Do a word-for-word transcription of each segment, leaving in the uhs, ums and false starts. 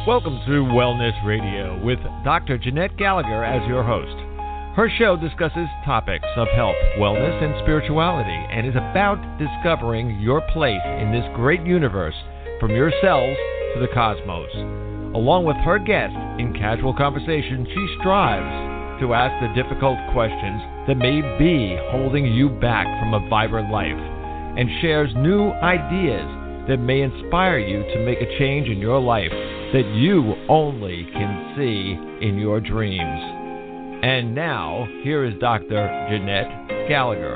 Welcome to Wellness Radio with Doctor Jeanette Gallagher as your host. Her show discusses topics of health, wellness, and spirituality, and is about discovering your place in this great universe from your cells to the cosmos. Along with her guests, in casual conversation, she strives to ask the difficult questions that may be holding you back from a vibrant life, and shares new ideas that may inspire you to make a change in your life that you only can see in your dreams. And now, here is Doctor Jeanette Gallagher.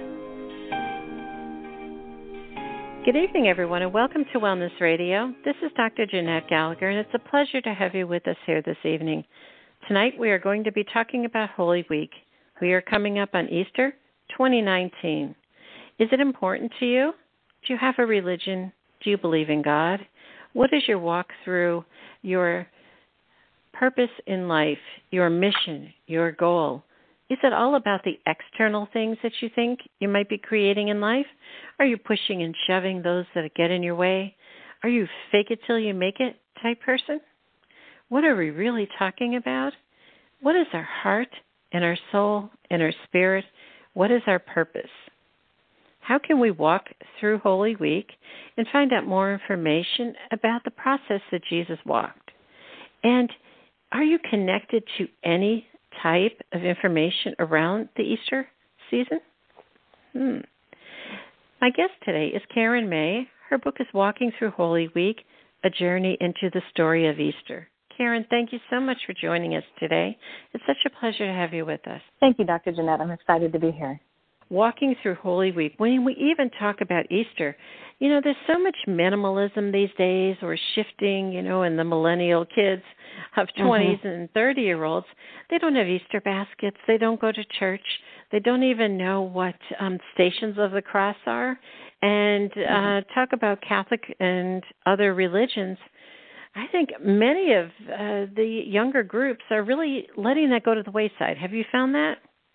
Good evening, everyone, and welcome to Wellness Radio. This is Doctor Jeanette Gallagher, and it's a pleasure to have you with us here this evening. Tonight, we are going to be talking about Holy Week. We are coming up on Easter twenty nineteen. Is it important to you? Do you have a religion? Do you believe in God? What is your walk through your purpose in life, your mission, your goal? Is it all about the external things that you think you might be creating in life? Are you pushing and shoving those that get in your way? Are you fake it till you make it type person? What are we really talking about? What is our heart and our soul and our spirit? What is our purpose? How can we walk through Holy Week and find out more information about the process that Jesus walked? And are you connected to any type of information around the Easter season? Hmm. My guest today is Karen May. Her book is Walking Through Holy Week, A Journey into the Story of Easter. Karen, thank you so much for joining us today. It's such a pleasure to have you with us. Thank you, Doctor Jeanette. I'm excited to be here. Walking through Holy Week, when we even talk about Easter, you know, there's so much minimalism these days, or shifting, you know, and the millennial kids of twenties mm-hmm. and thirty-year-olds, they don't have Easter baskets. They don't go to church. They don't even know what um, Stations of the Cross are. And mm-hmm. uh, talk about Catholic and other religions. I think many of uh, the younger groups are really letting that go to the wayside. Have you found that?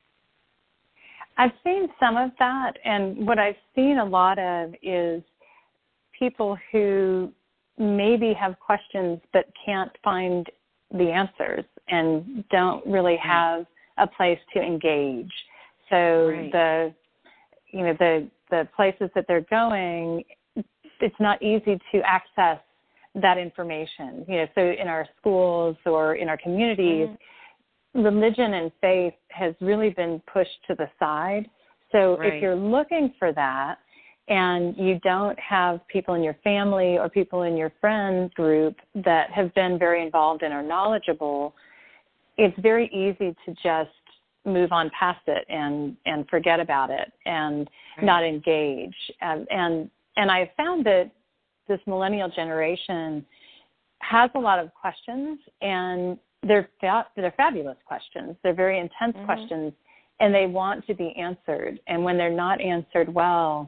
I've seen some of that, and what I've seen a lot of is people who maybe have questions but can't find the answers and don't really have a place to engage. So right. the, you know, the the places that they're going, it's not easy to access that information. You know, so in our schools or in our communities. Mm-hmm. Religion and faith has really been pushed to the side. So right. if you're looking for that and you don't have people in your family or people in your friend group that have been very involved and are knowledgeable, it's very easy to just move on past it and, and forget about it and right. not engage. And, and, and I've found that this millennial generation has a lot of questions, and They're fa- they're fabulous questions. They're very intense mm-hmm. questions, and they want to be answered. And when they're not answered well,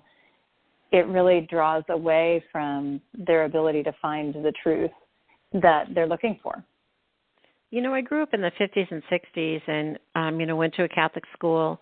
it really draws away from their ability to find the truth that they're looking for. You know, I grew up in the fifties and sixties and, um, you know, went to a Catholic school.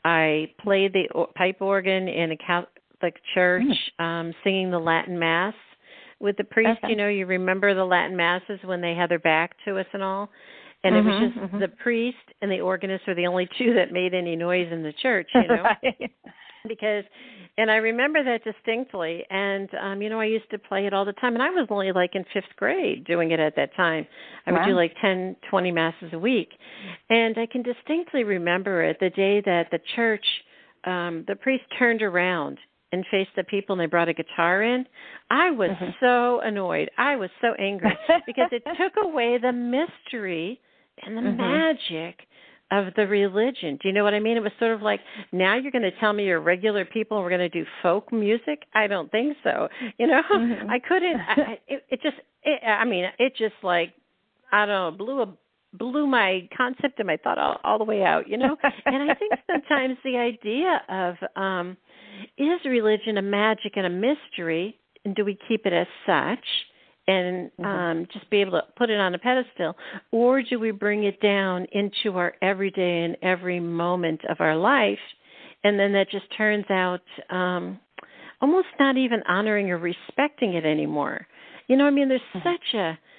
I played the pipe organ in a Catholic church, mm. um, singing the Latin Mass. With the priest, okay. you know, you remember the Latin Masses when they had their back to us and all. And mm-hmm, it was just mm-hmm. the priest and the organist were the only two that made any noise in the church, you know. right. Because, and I remember that distinctly. And, um, you know, I used to play it all the time. And I was only like in fifth grade doing it at that time. I wow. would do like ten, twenty masses a week. And I can distinctly remember it the day that the church, um, the priest turned around and faced the people, and they brought a guitar in. I was mm-hmm. so annoyed. I was so angry because it took away the mystery and the mm-hmm. magic of the religion. Do you know what I mean? It was sort of like, now you're going to tell me you're regular people and we're going to do folk music? I don't think so. You know, mm-hmm. I couldn't. I, it, it just, it, I mean, it just like, I don't know, blew a blew my concept and my thought all, all the way out, you know? And I think sometimes the idea of, um, is religion a magic and a mystery, and do we keep it as such and mm-hmm. um, just be able to put it on a pedestal, or do we bring it down into our everyday and every moment of our life, and then that just turns out um, almost not even honoring or respecting it anymore? You know, I mean, there's mm-hmm. such a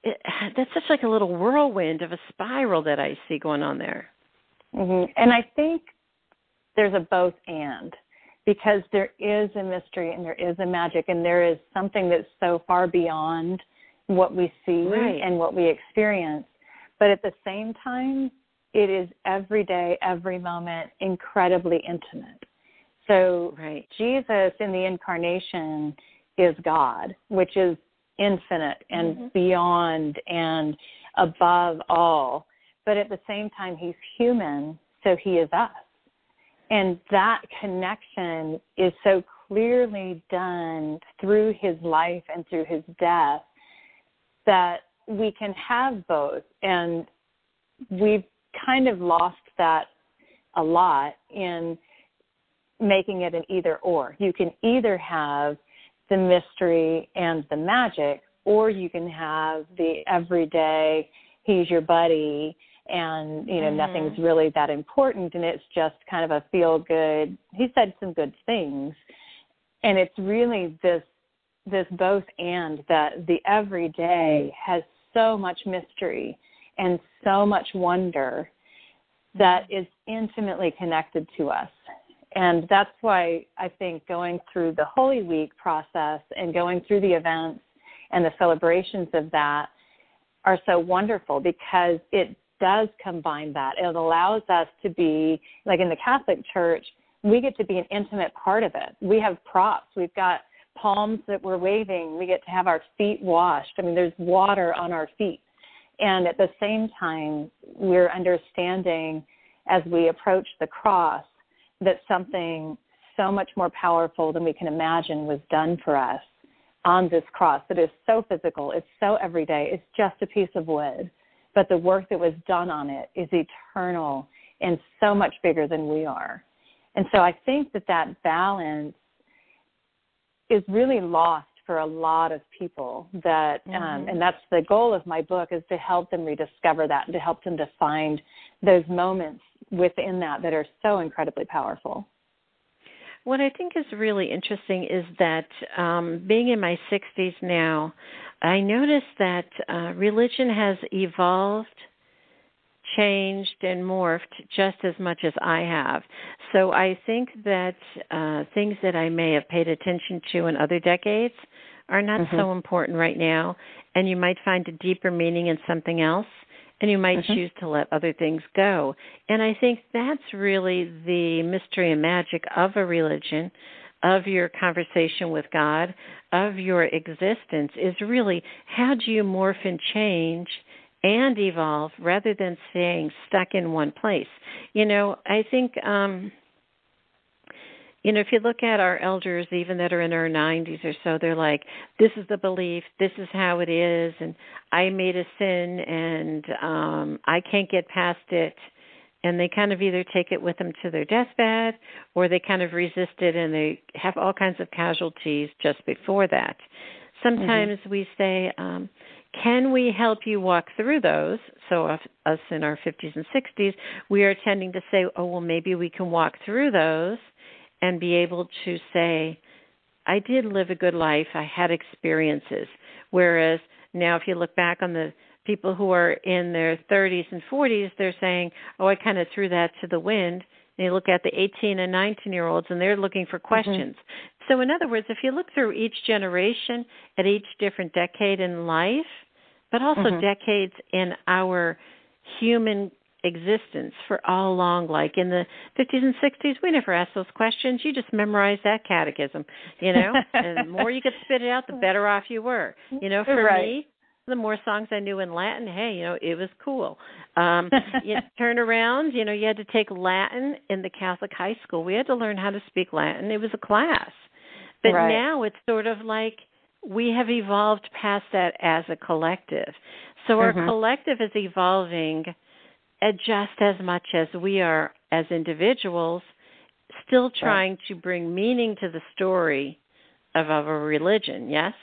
it, that's such like a little whirlwind of a spiral that I see going on there. Mm-hmm. And I think there's a both and, because there is a mystery and there is a magic, and there is something that's so far beyond what we see right. and what we experience. But at the same time, it is every day, every moment, incredibly intimate. So right. Jesus in the incarnation is God, which is infinite and mm-hmm. beyond and above all. But at the same time, he's human, so he is us. And that connection is so clearly done through his life and through his death that we can have both. And we've kind of lost that a lot in making it an either or. You can either have the mystery and the magic, or you can have the everyday, he's your buddy, and, you know, mm-hmm. nothing's really that important, and it's just kind of a feel-good, he said some good things. And it's really this this both and, that the everyday has so much mystery and so much wonder that is intimately connected to us. And that's why I think going through the Holy Week process and going through the events and the celebrations of that are so wonderful, because it does combine that. It allows us to be, like in the Catholic Church, we get to be an intimate part of it. We have props. We've got palms that we're waving. We get to have our feet washed. I mean, there's water on our feet. And at the same time, we're understanding as we approach the cross that something so much more powerful than we can imagine was done for us on this cross that is so physical. It's so everyday. It's just a piece of wood. But the work that was done on it is eternal and so much bigger than we are. And so I think that that balance is really lost for a lot of people, that, mm-hmm. um, and that's the goal of my book, is to help them rediscover that and to help them to find those moments within that that are so incredibly powerful. What I think is really interesting is that um, being in my sixties now, I noticed that uh, religion has evolved, changed, and morphed just as much as I have. So I think that uh, things that I may have paid attention to in other decades are not mm-hmm. so important right now, and you might find a deeper meaning in something else, and you might mm-hmm. choose to let other things go. And I think that's really the mystery and magic of a religion, of your conversation with God, of your existence, is really how do you morph and change and evolve rather than staying stuck in one place. You know, I think, um, you know, if you look at our elders, even that are in their nineties or so, they're like, this is the belief, this is how it is, and I made a sin, and um, I can't get past it. And they kind of either take it with them to their deathbed, or they kind of resist it, and they have all kinds of casualties just before that. Sometimes mm-hmm. we say, um, can we help you walk through those? So us, us in our fifties and sixties, we are tending to say, oh, well, maybe we can walk through those and be able to say, I did live a good life. I had experiences. Whereas now if you look back on the people who are in their thirties and forties, they're saying, oh, I kind of threw that to the wind. And you look at the eighteen and nineteen-year-olds, and they're looking for questions. Mm-hmm. So in other words, if you look through each generation at each different decade in life, but also mm-hmm. decades in our human existence for all along, like in the fifties and sixties, we never asked those questions. You just memorized that catechism, you know, and the more you could spit it out, the better off you were. You know, for right. me, the more songs I knew in Latin, hey, you know, it was cool. Um, you turn around, you know, you had to take Latin in the Catholic high school. We had to learn how to speak Latin. It was a class. But right. now it's sort of like we have evolved past that as a collective. So our mm-hmm. collective is evolving at just as much as we are as individuals, still trying right. to bring meaning to the story of our religion, yes?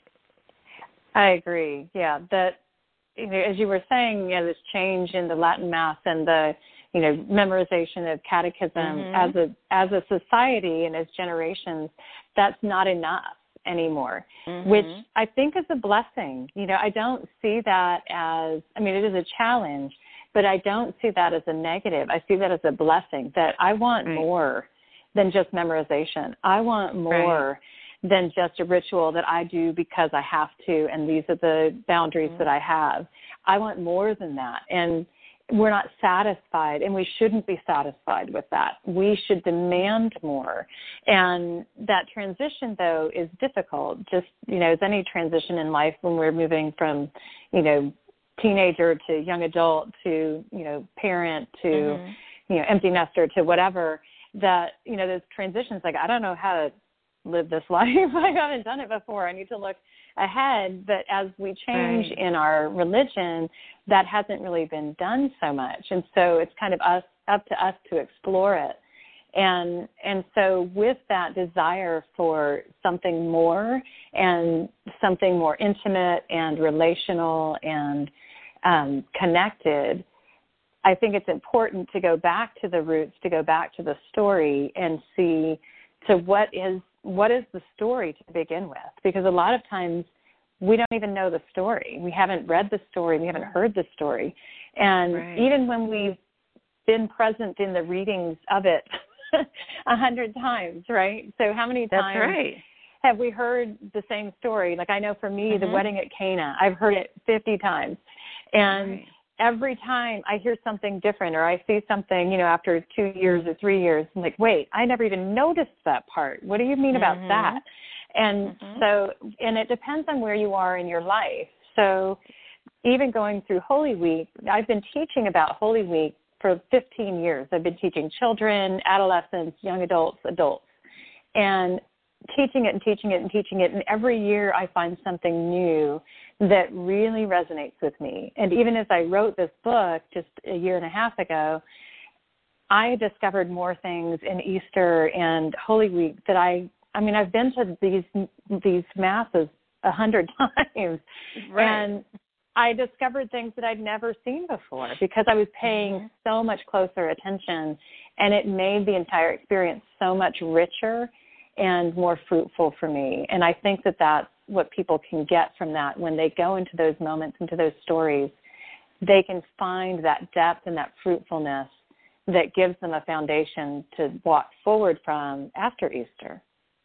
I agree. Yeah, that, you know, as you were saying, you know, this change in the Latin Mass and the, you know, memorization of catechism mm-hmm. as a as a society and as generations, that's not enough. anymore, mm-hmm. which I think is a blessing. You know, I don't see that as, I mean, it is a challenge, but I don't see that as a negative. I see that as a blessing, that I want right. more than just memorization. I want more right. than just a ritual that I do because I have to, and these are the boundaries mm-hmm. that I have. I want more than that. And we're not satisfied, and we shouldn't be satisfied with that. We should demand more. And that transition, though, is difficult. Just, you know, as any transition in life when we're moving from, you know, teenager to young adult to, you know, parent to, mm-hmm. you know, empty nester to whatever, that, you know, those transitions, like, I don't know how to live this life. I haven't done it before. I need to look ahead. But as we change right. in our religion, that hasn't really been done so much. And so it's kind of us up to us to explore it. And and so with that desire for something more and something more intimate and relational and um, connected, I think it's important to go back to the roots, to go back to the story and see to what is what is the story to begin with. Because a lot of times we don't even know the story. We haven't read the story. We haven't heard the story. And right. even when we've been present in the readings of it a hundred times, right? So how many That's times right. have we heard the same story? Like I know for me, mm-hmm. the wedding at Cana, I've heard it fifty times. And right. every time I hear something different or I see something, you know, after two years or three years, I'm like, wait, I never even noticed that part. What do you mean about mm-hmm. that? And mm-hmm. so, and it depends on where you are in your life. So even going through Holy Week, I've been teaching about Holy Week for fifteen years. I've been teaching children, adolescents, young adults, adults, and teaching it and teaching it and teaching it. And every year I find something new that really resonates with me. And even as I wrote this book just a year and a half ago, I discovered more things in Easter and Holy Week that I, I mean, I've been to these these masses a hundred times. Right. And I discovered things that I'd never seen before because I was paying mm-hmm. so much closer attention, and it made the entire experience so much richer and more fruitful for me. And I think that that's what people can get from that when they go into those moments, into those stories. They can find that depth and that fruitfulness that gives them a foundation to walk forward from after Easter.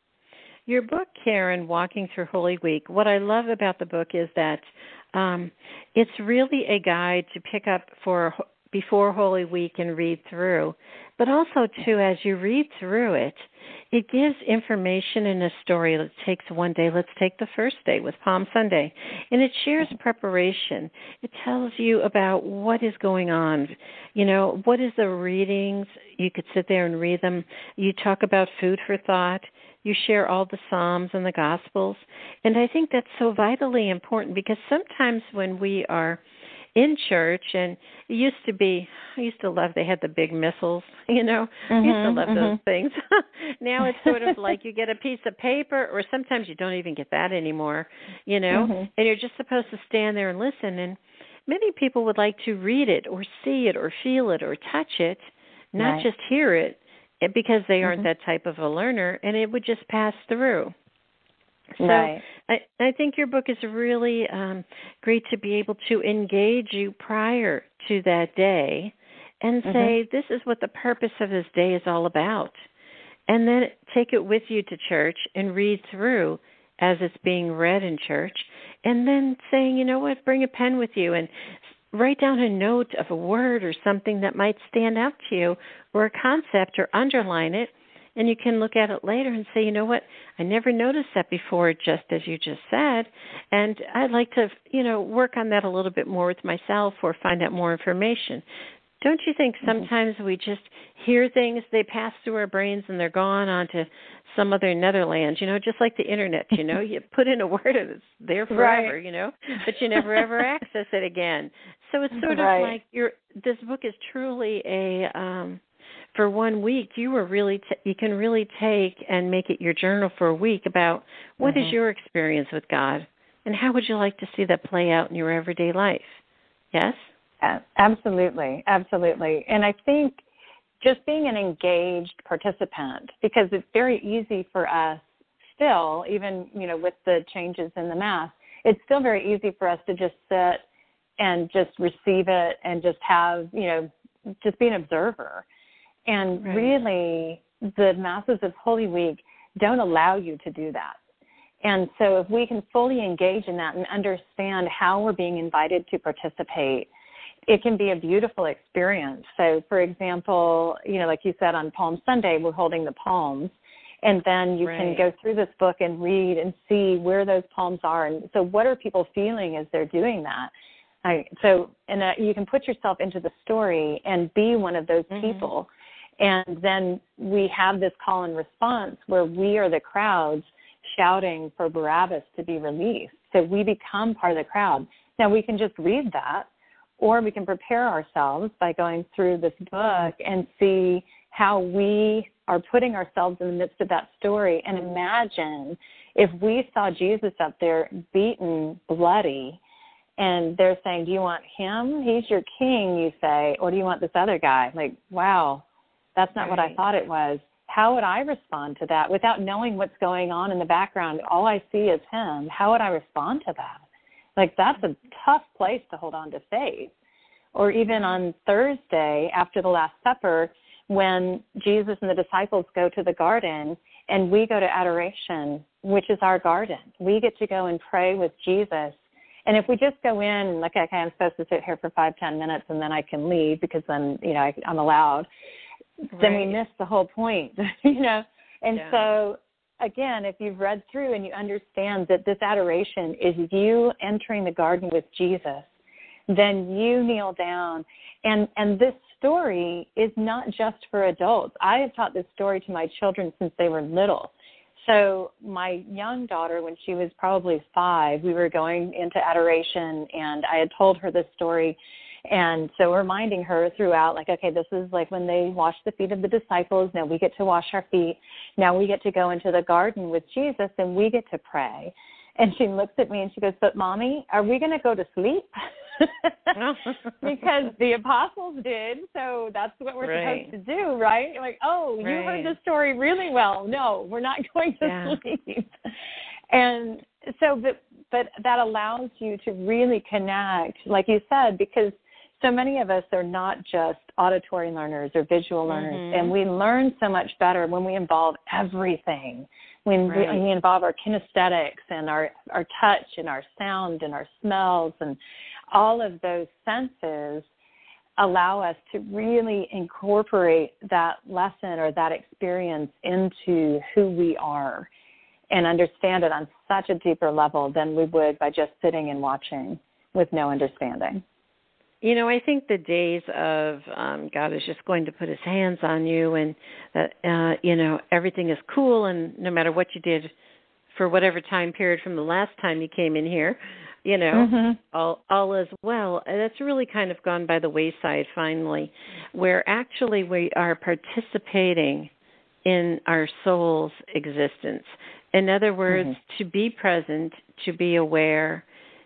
Your book, Karen, Walking Through Holy Week, what I love about the book is that um, it's really a guide to pick up for before Holy Week and read through. But also, too, as you read through it, it gives information in a story. Let's take one day. Let's take the first day with Palm Sunday. And it shares preparation. It tells you about what is going on. You know, what is the readings? You could sit there and read them. You talk about food for thought. You share all the Psalms and the Gospels. And I think that's so vitally important because sometimes when we are in church, and it used to be, I used to love, they had the big missals, you know, mm-hmm, I used to love mm-hmm. those things. Now it's sort of like you get a piece of paper, or sometimes you don't even get that anymore, you know, mm-hmm. and you're just supposed to stand there and listen. And many people would like to read it or see it or feel it or touch it, not right. just hear it, because they aren't mm-hmm. that type of a learner, and it would just pass through. So right. I, I think your book is really um, great to be able to engage you prior to that day and mm-hmm. say, this is what the purpose of this day is all about. And then take it with you to church and read through as it's being read in church. And then saying, you know what, bring a pen with you and write down a note of a word or something that might stand out to you, or a concept, or underline it. And you can look at it later and say, you know what, I never noticed that before, just as you just said. And I'd like to, you know, work on that a little bit more with myself or find out more information. Don't you think sometimes mm-hmm. we just hear things, they pass through our brains and they're gone onto some other netherlands, you know, just like the Internet, you know, you put in a word and it's there forever, right. you know, but you never ever access it again. So it's sort right. of like your this book is truly a... Um, For one week, you were really t- you can really take and make it your journal for a week about what mm-hmm. is your experience with God, and how would you like to see that play out in your everyday life? Yes? Uh, absolutely, absolutely. And I think just being an engaged participant, because it's very easy for us still, even, you know, with the changes in the Mass, it's still very easy for us to just sit and just receive it and just have, you know, just be an observer. And right. really, the Masses of Holy Week don't allow you to do that. And so if we can fully engage in that and understand how we're being invited to participate, it can be a beautiful experience. So, for example, you know, like you said, on Palm Sunday, we're holding the palms. And then you right. can go through this book and read and see where those palms are. And so what are people feeling as they're doing that? I, so and uh, you can put yourself into the story and be one of those mm-hmm. people. And then we have this call and response where we are the crowds shouting for Barabbas to be released. So we become part of the crowd. Now, we can just read that, or we can prepare ourselves by going through this book and see how we are putting ourselves in the midst of that story. And imagine if we saw Jesus up there beaten, bloody, and they're saying, do you want him? He's your king, you say, or do you want this other guy? Like, wow, that's not right. what I thought it was. How would I respond to that without knowing what's going on in the background? All I see is him. How would I respond to that? Like, that's a tough place to hold on to faith. Or even on Thursday after the Last Supper, when Jesus and the disciples go to the garden and we go to adoration, which is our garden. We get to go and pray with Jesus. And if we just go in and like, okay, I'm supposed to sit here for five, ten minutes and then I can leave because then, you know, I, I'm allowed, right. then we miss the whole point, you know. And yeah. so, again, if you've read through and you understand that this adoration is you entering the garden with Jesus, then you kneel down. And, and this story is not just for adults. I have taught this story to my children since they were little. So my young daughter, when she was probably five, we were going into adoration, and I had told her this story. And so reminding her throughout, like, okay, this is like when they washed the feet of the disciples. Now we get to wash our feet. Now we get to go into the garden with Jesus, and we get to pray. And she looks at me and she goes, but Mommy, are we going to go to sleep? Because the apostles did, so that's what we're right. supposed to do, right? Like, oh, right. you heard the story really well. No, we're not going to yeah. sleep. And so, but, but that allows you to really connect, like you said, because so many of us are not just auditory learners or visual learners, mm-hmm. and we learn so much better when we involve everything. When right. we, we involve our kinesthetics and our, our touch and our sound and our smells, and all of those senses allow us to really incorporate that lesson or that experience into who we are and understand it on such a deeper level than we would by just sitting and watching with no understanding. You know, I think the days of um, God is just going to put his hands on you and, uh, uh, you know, everything is cool, and no matter what you did for whatever time period from the last time you came in here, you know, mm-hmm. all, all is well. And that's really kind of gone by the wayside finally, where actually we are participating in our soul's existence. In other words, mm-hmm. to be present, to be aware,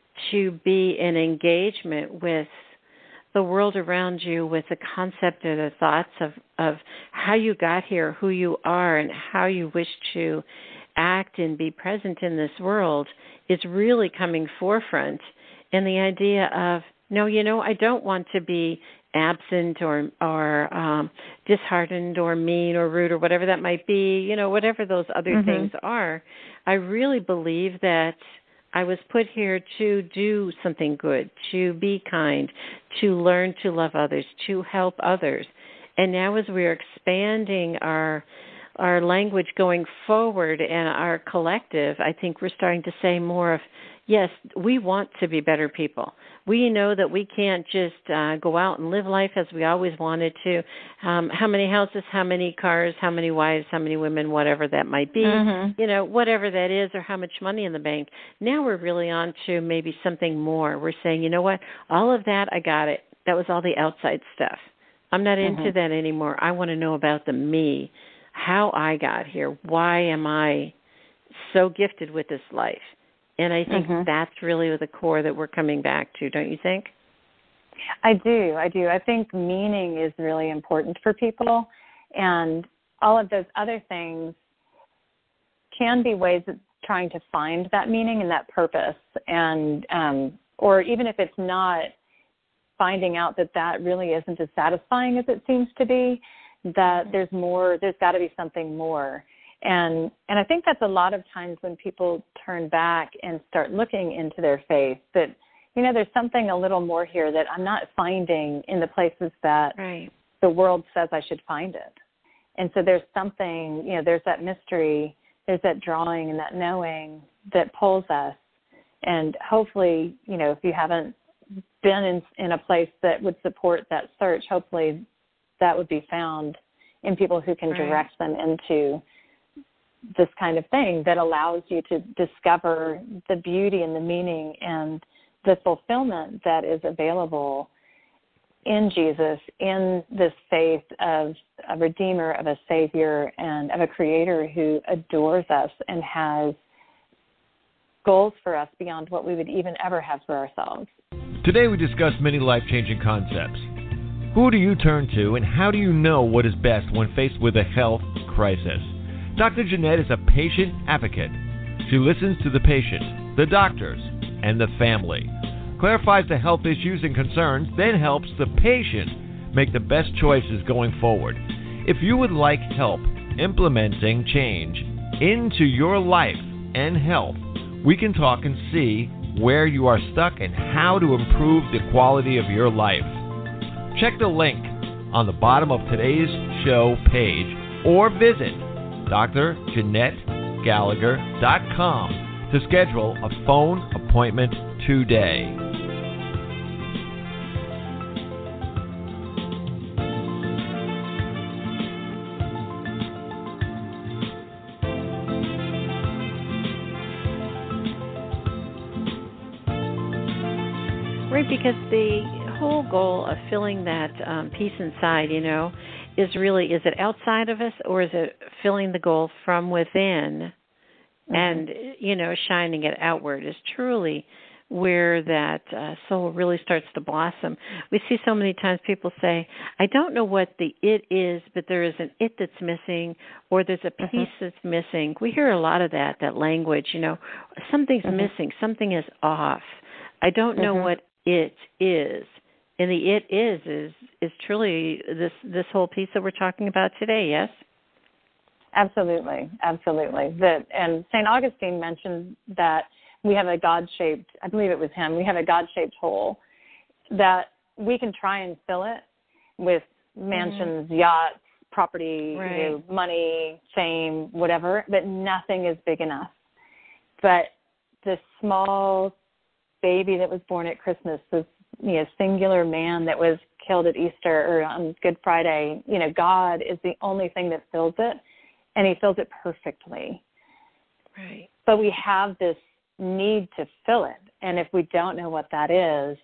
to be in engagement with the world around you, with the concept or the thoughts of, of how you got here, who you are, and how you wish to act and be present in this world is really coming forefront. And the idea of, no, you know, I don't want to be absent or or um, disheartened or mean or rude or whatever that might be, you know, whatever those other mm-hmm. things are. I really believe that I was put here to do something good, to be kind, to learn to love others, to help others. And now as we're expanding our our language going forward and our collective, I think we're starting to say more of, yes, we want to be better people. We know that we can't just uh, go out and live life as we always wanted to. Um, how many houses, how many cars, how many wives, how many women, whatever that might be, mm-hmm. you know, whatever that is, or how much money in the bank. Now we're really on to maybe something more. We're saying, you know what, all of that, I got it. That was all the outside stuff. I'm not into mm-hmm. that anymore. I want to know about the me, how I got here. Why am I so gifted with this life? And I think mm-hmm. that's really the core that we're coming back to, don't you think? I do. I do. I think meaning is really important for people. And all of those other things can be ways of trying to find that meaning and that purpose, and um, or even if it's not, finding out that that really isn't as satisfying as it seems to be, that there's more, there's got to be something more. And and I think that's a lot of times when people turn back and start looking into their faith, that, you know, there's something a little more here that I'm not finding in the places that right. the world says I should find it. And so there's something, you know, there's that mystery, there's that drawing and that knowing that pulls us. And hopefully, you know, if you haven't been in, in a place that would support that search, hopefully that would be found in people who can right. direct them into this kind of thing that allows you to discover the beauty and the meaning and the fulfillment that is available in Jesus, in this faith of a Redeemer, of a Savior, and of a Creator who adores us and has goals for us beyond what we would even ever have for ourselves. Today we discuss many life-changing concepts. Who do you turn to, and how do you know what is best when faced with a health crisis? Doctor Jeanette is a patient advocate. She listens to the patient, the doctors, and the family, clarifies the health issues and concerns, then helps the patient make the best choices going forward. If you would like help implementing change into your life and health, we can talk and see where you are stuck and how to improve the quality of your life. Check the link on the bottom of today's show page or visit D R Jeanette Gallagher dot com to schedule a phone appointment today. Right, because the whole goal of filling that um, peace inside, you know, is really, is it outside of us, or is it filling the goal from within mm-hmm. and, you know, shining it outward is truly where that uh, soul really starts to blossom. We see so many times people say, I don't know what the it is, but there is an it that's missing, or there's a piece mm-hmm. that's missing. We hear a lot of that, that language, you know, something's mm-hmm. missing, something is off. I don't know mm-hmm. what it is. And the it is is is truly this this whole piece that we're talking about today, yes? Absolutely, absolutely. That, and Saint Augustine mentioned that we have a God-shaped, I believe it was him, we have a God-shaped hole that we can try and fill it with mansions, mm-hmm. yachts, property, right. you know, money, fame, whatever, but nothing is big enough. But this small baby that was born at Christmas, this you know, singular man that was killed at Easter or on Good Friday, you know, God is the only thing that fills it, and he fills it perfectly. Right. But we have this need to fill it, and if we don't know what that is,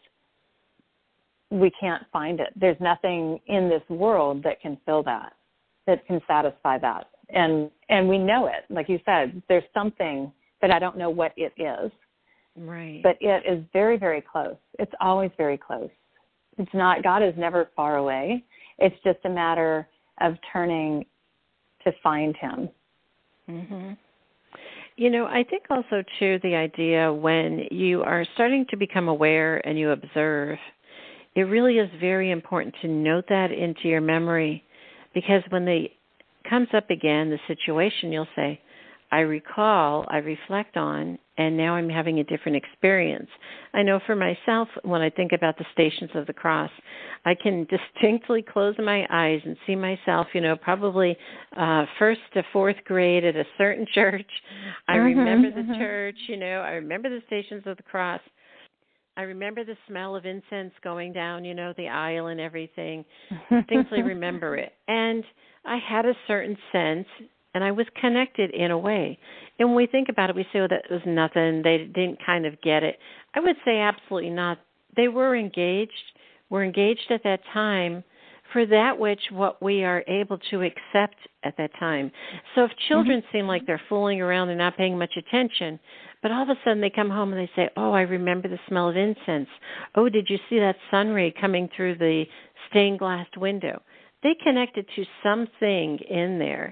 we can't find it. There's nothing in this world that can fill that, that can satisfy that. And and we know it. Like you said, there's something, but I don't know what it is. Right. But it is very, very close. It's always very close. It's not, God is never far away. It's just a matter of turning to find him. Mm-hmm. You know, I think also, too, the idea when you are starting to become aware and you observe, it really is very important to note that into your memory, because when it comes up again, the situation, you'll say, I recall, I reflect on, and now I'm having a different experience. I know for myself, when I think about the Stations of the Cross, I can distinctly close my eyes and see myself, you know, probably uh, first to fourth grade at a certain church. I mm-hmm, remember the mm-hmm. church, you know, I remember the Stations of the Cross. I remember the smell of incense going down, you know, the aisle and everything. Distinctly remember it. And I had a certain sense, and I was connected in a way. And when we think about it, we say, oh, that was nothing. They didn't kind of get it. I would say absolutely not. They were engaged. Were engaged at that time for that which what we are able to accept at that time. So if children mm-hmm. seem like they're fooling around and not paying much attention, but all of a sudden they come home and they say, oh, I remember the smell of incense. Oh, did you see that sun ray coming through the stained glass window? They connected to something in there.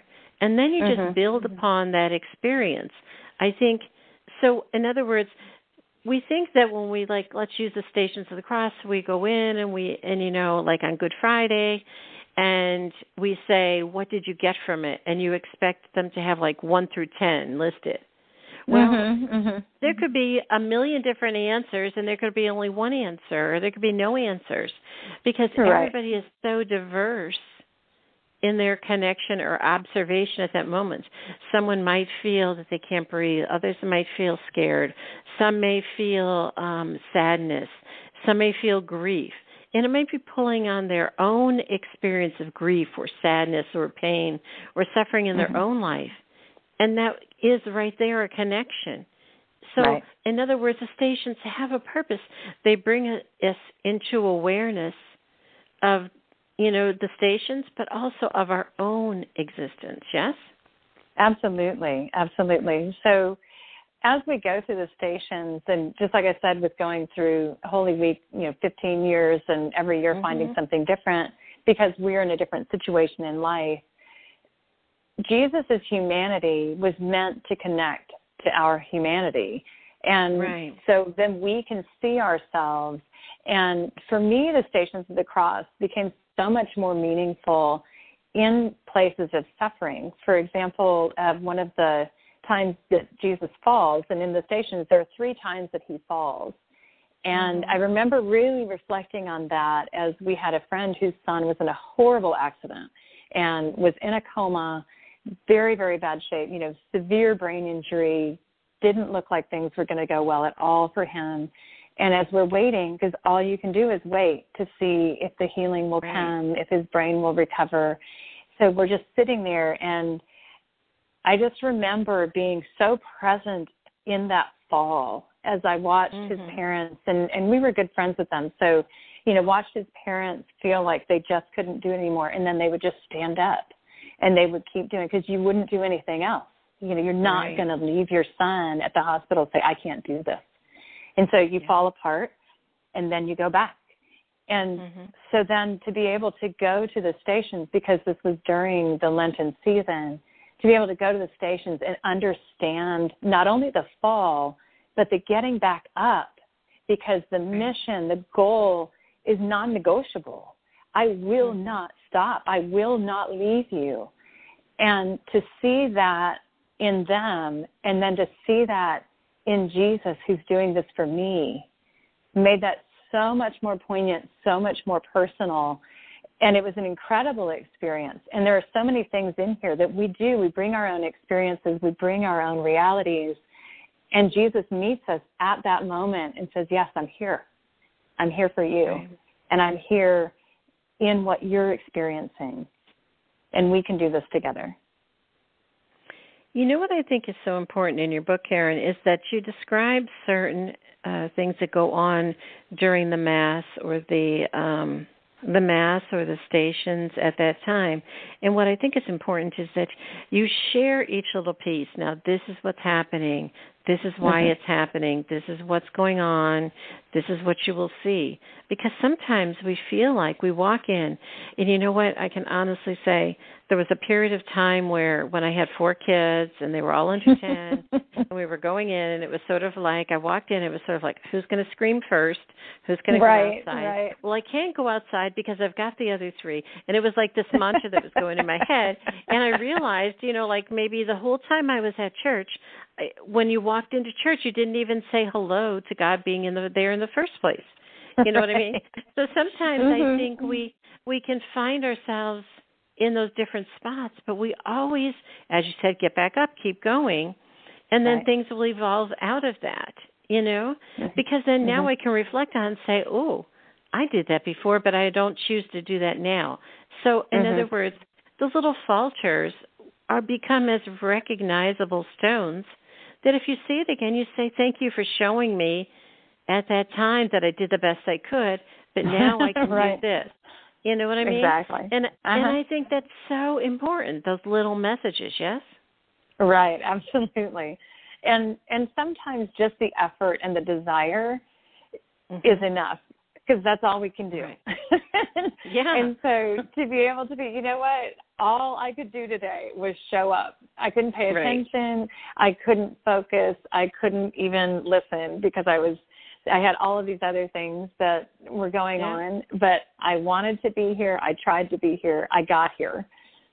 And then you mm-hmm. just build upon that experience. I think, so in other words, we think that when we, like, let's use the Stations of the Cross, we go in and we, and you know, like on Good Friday, and we say, what did you get from it? And you expect them to have like one through ten listed. Well, mm-hmm, mm-hmm. there could be a million different answers, and there could be only one answer, or there could be no answers, because right. everybody is so diverse in their connection or observation at that moment. Someone might feel that they can't breathe. Others might feel scared. Some may feel um, sadness. Some may feel grief. And it might be pulling on their own experience of grief or sadness or pain or suffering in their mm-hmm. own life. And that is right there a connection. So, right. in other words, the stations have a purpose. They bring us into awareness of, you know, the stations, but also of our own existence, yes? Absolutely, absolutely. So as we go through the stations, and just like I said, with going through Holy Week, you know, fifteen years and every year mm-hmm. finding something different because we're in a different situation in life, Jesus' humanity was meant to connect to our humanity. And right. so then we can see ourselves. And for me, the Stations of the Cross became so much more meaningful in places of suffering. For example, uh, one of the times that Jesus falls, and in the stations, there are three times that he falls. And mm-hmm. I remember really reflecting on that as we had a friend whose son was in a horrible accident and was in a coma, very, very bad shape, you know, severe brain injury, didn't look like things were going to go well at all for him. And as we're waiting, because all you can do is wait to see if the healing will right. come, if his brain will recover. So we're just sitting there, and I just remember being so present in that fall as I watched mm-hmm. his parents, and, and we were good friends with them. So, you know, watched his parents feel like they just couldn't do it anymore, and then they would just stand up, and they would keep doing it because you wouldn't do anything else. You know, you're not right. going to leave your son at the hospital and say, I can't do this. And so you yeah. fall apart, and then you go back. And mm-hmm. so then to be able to go to the stations, because this was during the Lenten season, to be able to go to the stations and understand not only the fall, but the getting back up, because the right. mission, the goal is non-negotiable. I will mm-hmm. not stop. I will not leave you. And to see that in them, and then to see that in Jesus, who's doing this for me, made that so much more poignant, so much more personal. And it was an incredible experience. And there are so many things in here that we do. We bring our own experiences. We bring our own realities. And Jesus meets us at that moment and says, yes, I'm here. I'm here for you. Right. And I'm here in what you're experiencing. And we can do this together. You know what I think is so important in your book, Karen, is that you describe certain uh, things that go on during the Mass or the um, the Mass or the stations at that time. And what I think is important is that you share each little piece. Now, this is what's happening. This is why mm-hmm. it's happening. This is what's going on. This is what you will see. Because sometimes we feel like we walk in, and you know what? I can honestly say there was a period of time where when I had four kids and they were all under ten, and we were going in, and it was sort of like I walked in, it was sort of like, who's going to scream first? Who's going to right, go outside? Right. Well, I can't go outside because I've got the other three. And it was like this mantra that was going in my head. And I realized, you know, like maybe the whole time I was at church, I, when you walked into church, you didn't even say hello to God being in the, there in the first place. You know what I mean? So sometimes mm-hmm. I think we we can find ourselves in those different spots, but we always, as you said, get back up, keep going, and then right. things will evolve out of that, you know? Mm-hmm. Because then now mm-hmm. I can reflect on and say, oh, I did that before, but I don't choose to do that now. So in mm-hmm. other words, those little falters are become as recognizable stones that if you see it again, you say, thank you for showing me at that time that I did the best I could, but now I can right. do this. You know what I mean? Exactly. And uh-huh. and I think that's so important, those little messages, yes? Right, absolutely. And and sometimes just the effort and the desire mm-hmm. is enough. because that's all we can do. Right. Yeah. And so to be able to be, you know what, all I could do today was show up. I couldn't pay attention. Right. I couldn't focus. I couldn't even listen because I was, I had all of these other things that were going yeah. on, but I wanted to be here. I tried to be here. I got here.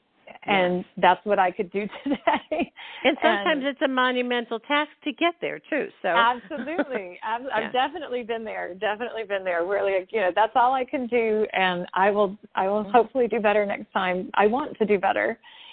And yes. that's what I could do today. And sometimes and it's a monumental task to get there too. So absolutely, I've, yeah. I've definitely been there. Definitely been there. Really, you know, that's all I can do, and I will. I will mm-hmm. hopefully do better next time. I want to do better,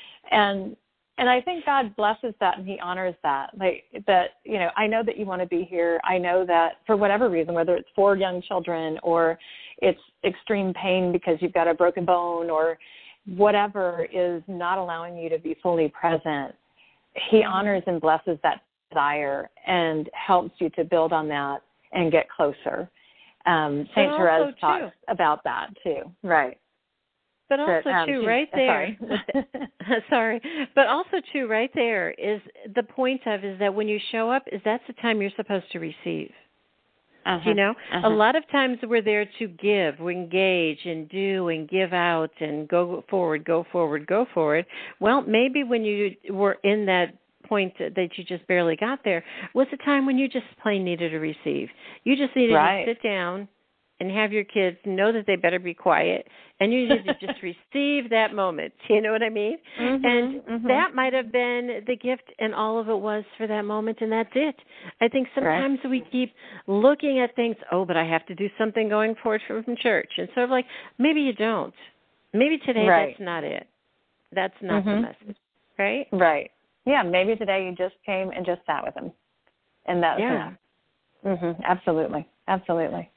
and and I think God blesses that and He honors that. Like that, you know, I know that you want to be here. I know that for whatever reason, whether it's for young children or it's extreme pain because you've got a broken bone or whatever is not allowing you to be fully present, He honors and blesses that desire and helps you to build on that and get closer. Um, Saint Therese talks too. about that too. Right. But also but, um, too, she, right there. Sorry. sorry. But also too, right there is the point of is that when you show up, is that's the time you're supposed to receive. Uh-huh, you know, uh-huh. a lot of times we're there to give, we engage and do and give out and go forward, go forward, go forward. Well, maybe when you were in that point that you just barely got there was a time when you just plain needed to receive. You just needed right. to sit down and have your kids know that they better be quiet, and you need to just receive that moment. You know what I mean? Mm-hmm, and mm-hmm. that might have been the gift, and all of it was for that moment, and that's it. I think sometimes right. we keep looking at things, oh, but I have to do something going forward from church. And sort of like, maybe you don't. Maybe today right. that's not it. That's not mm-hmm. the message, right? Right. Yeah, maybe today you just came and just sat with him, and that was yeah. enough. Mm-hmm. Absolutely. Absolutely.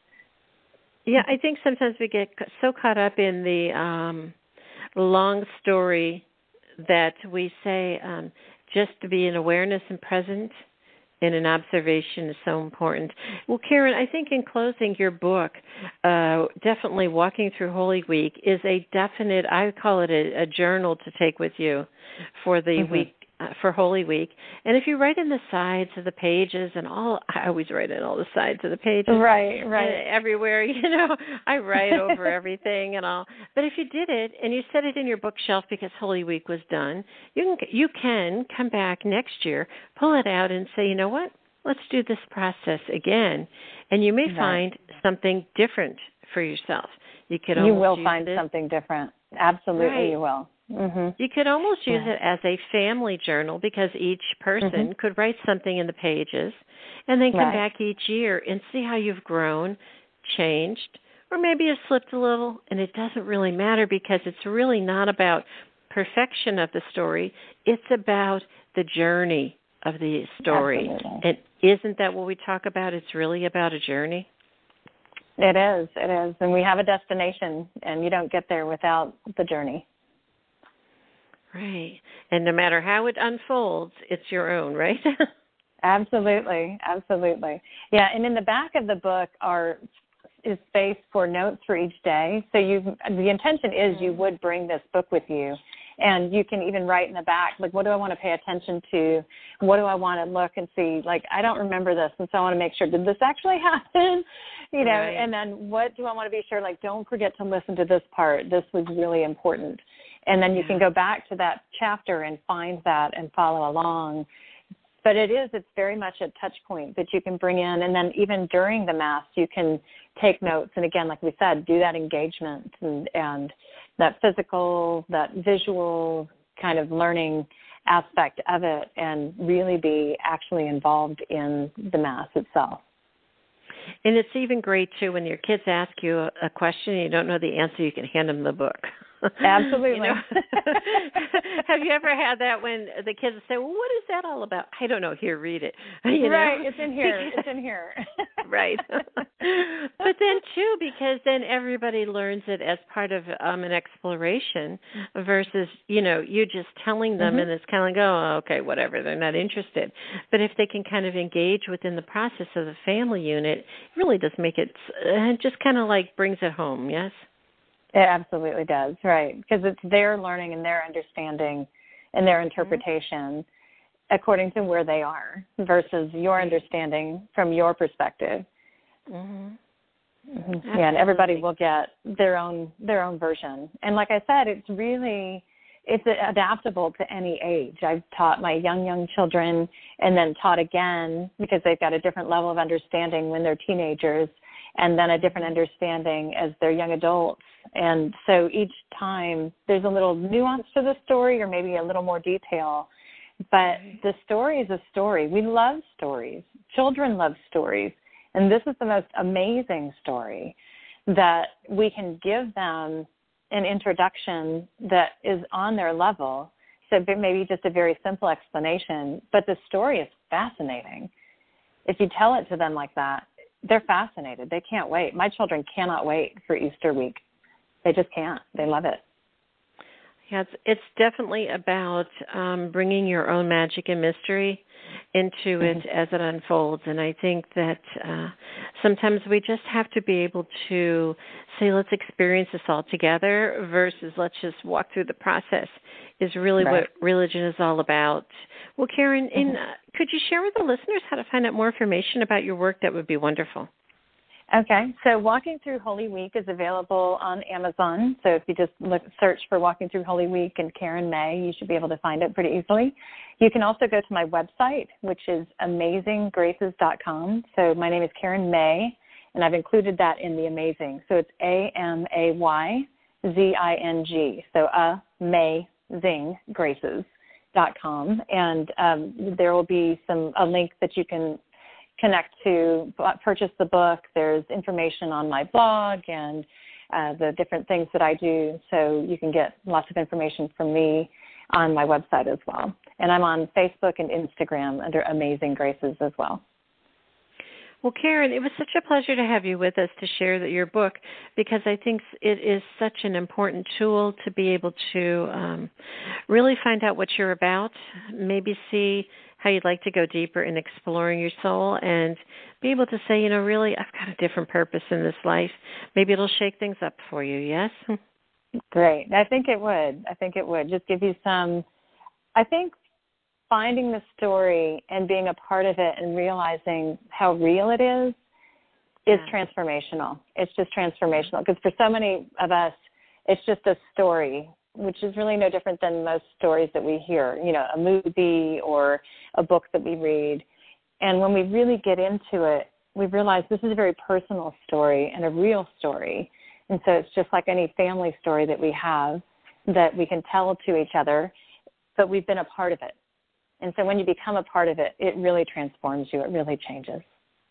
Yeah, I think sometimes we get so caught up in the um, long story that we say um, just to be in awareness and present in an observation is so important. Well, Karen, I think in closing, your book, uh, definitely Walking Through Holy Week, is a definite, I call it a, a journal to take with you for the mm-hmm. week. Uh, for Holy Week. And if you write in the sides of the pages and all, I always write in all the sides of the pages. Right, right. Everywhere, you know, I write over everything and all. But if you did it and you set it in your bookshelf because Holy Week was done, you can, you can come back next year, pull it out and say, you know what, let's do this process again. And you may right. find something different for yourself. You could You will use find it. something different. Absolutely, right. you will. Mm-hmm. You could almost use yeah. it as a family journal because each person mm-hmm. could write something in the pages and then come right. back each year and see how you've grown, changed, or maybe you've slipped a little, and it doesn't really matter because it's really not about perfection of the story. It's about the journey of the story. Absolutely. And isn't that what we talk about? It's really about a journey. It is. It is. And we have a destination, and you don't get there without the journey. Right. And no matter how it unfolds, it's your own, right? Absolutely. Absolutely. Yeah, and in the back of the book are is space for notes for each day. So you the intention is you would bring this book with you. And you can even write in the back, like, what do I want to pay attention to? What do I want to look and see? Like, I don't remember this, and so I want to make sure, did this actually happen? You know, right. and then what do I want to be sure, like, don't forget to listen to this part. This was really important. And then you yeah. can go back to that chapter and find that and follow along. But it is, it's very much a touch point that you can bring in. And then even during the Mass, you can take notes. And again, like we said, do that engagement and, and that physical, that visual kind of learning aspect of it and really be actually involved in the Mass itself. And it's even great, too, when your kids ask you a question and you don't know the answer, you can hand them the book. Absolutely. You know? Have you ever had that when the kids say, well, what is that all about? I don't know. Here, read it. You right. know? It's in here. It's in here. Right. But then, too, because then everybody learns it as part of um, an exploration versus, you know, you just telling them mm-hmm. and it's kind of like, oh, okay, whatever. They're not interested. But if they can kind of engage within the process of the family unit, it really does make it, uh, just kind of like brings it home, yes? It absolutely does, right, because it's their learning and their understanding and their interpretation mm-hmm. according to where they are versus your understanding from your perspective. Mm-hmm. Mm-hmm. Yeah, and everybody will get their own their own version. And like I said, it's really it's adaptable to any age. I've taught my young young children, and then taught again because they've got a different level of understanding when they're teenagers, and then a different understanding as they're young adults. And so each time there's a little nuance to the story, or maybe a little more detail. But the story is a story. We love stories. Children love stories. And this is the most amazing story, that we can give them an introduction that is on their level. So maybe just a very simple explanation, but the story is fascinating. If you tell it to them like that, they're fascinated. They can't wait. My children cannot wait for Easter week. They just can't. They love it. Yeah, it's, it's definitely about um, bringing your own magic and mystery into it as it unfolds. And I think that uh, sometimes we just have to be able to say, let's experience this all together versus let's just walk through the process is really right. what religion is all about. Well, Karen, mm-hmm. in, uh, could you share with the listeners how to find out more information about your work? That would be wonderful. Okay, so Walking Through Holy Week is available on Amazon. So if you just look, search for Walking Through Holy Week and Karen May, you should be able to find it pretty easily. You can also go to my website, which is amazing graces dot com. So my name is Karen May, and I've included that in the amazing. So it's A M A Y Z I N G. So amazing graces dot com. And um, there will be some a link that you can connect to purchase the book. There's information on my blog and uh, the different things that I do, so you can get lots of information from me on my website as well. And I'm on Facebook and Instagram under Amazing Graces as well. Well, Karen, it was such a pleasure to have you with us to share that your book, because I think it is such an important tool to be able to um, really find out what you're about, maybe see how you'd like to go deeper in exploring your soul, and be able to say, you know, really, I've got a different purpose in this life. Maybe it'll shake things up for you, yes? Great. I think it would. I think it would. Just give you some, I think finding the story and being a part of it and realizing how real it is is yeah. transformational. It's just transformational, because for so many of us, it's just a story, which is really no different than most stories that we hear, you know, a movie or a book that we read. And when we really get into it, we realize this is a very personal story and a real story. And so it's just like any family story that we have that we can tell to each other, but we've been a part of it. And so when you become a part of it, it really transforms you. It really changes.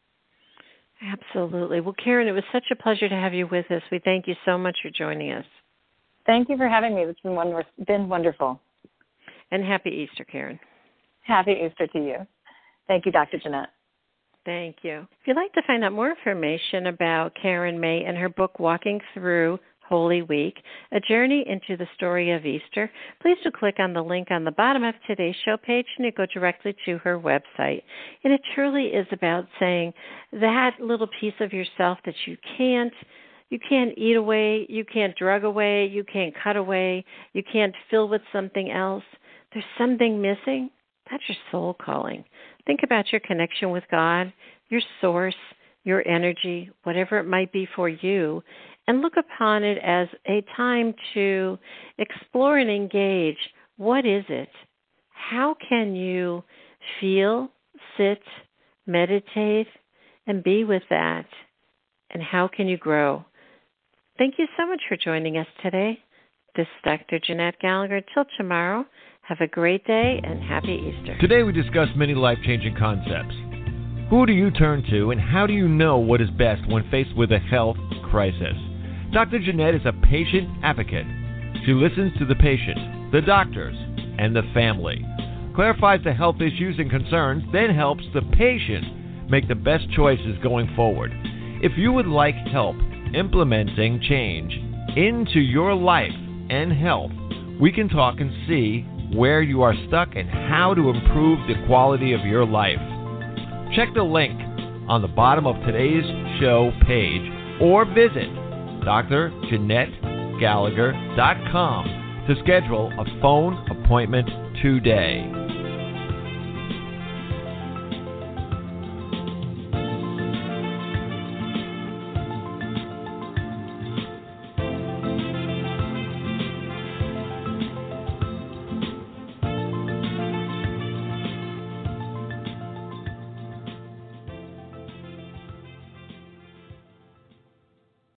Absolutely. Well, Karen, it was such a pleasure to have you with us. We thank you so much for joining us. Thank you for having me. It's been wonderful. Been wonderful. And happy Easter, Karen. Happy Easter to you. Thank you, Doctor Jeanette. Thank you. If you'd like to find out more information about Karen May and her book, Walking Through Holy Week, A Journey into the Story of Easter, please do click on the link on the bottom of today's show page, and you go directly to her website. And it truly is about saying that little piece of yourself that you can't You can't eat away, you can't drug away, you can't cut away, you can't fill with something else. There's something missing. That's your soul calling. Think about your connection with God, your source, your energy, whatever it might be for you, and look upon it as a time to explore and engage. What is it? How can you feel, sit, meditate, and be with that? And how can you grow? Thank you so much for joining us today. This is Doctor Jeanette Gallagher. Till tomorrow, have a great day and happy Easter. Today we discussed many life-changing concepts. Who do you turn to, and how do you know what is best when faced with a health crisis? Doctor Jeanette is a patient advocate. She listens to the patient, the doctors, and the family, clarifies the health issues and concerns, then helps the patient make the best choices going forward. If you would like help implementing change into your life and health, we can talk and see where you are stuck and how to improve the quality of your life. Check the link on the bottom of today's show page or visit Dr Jeanette Gallagher dot com to schedule a phone appointment today.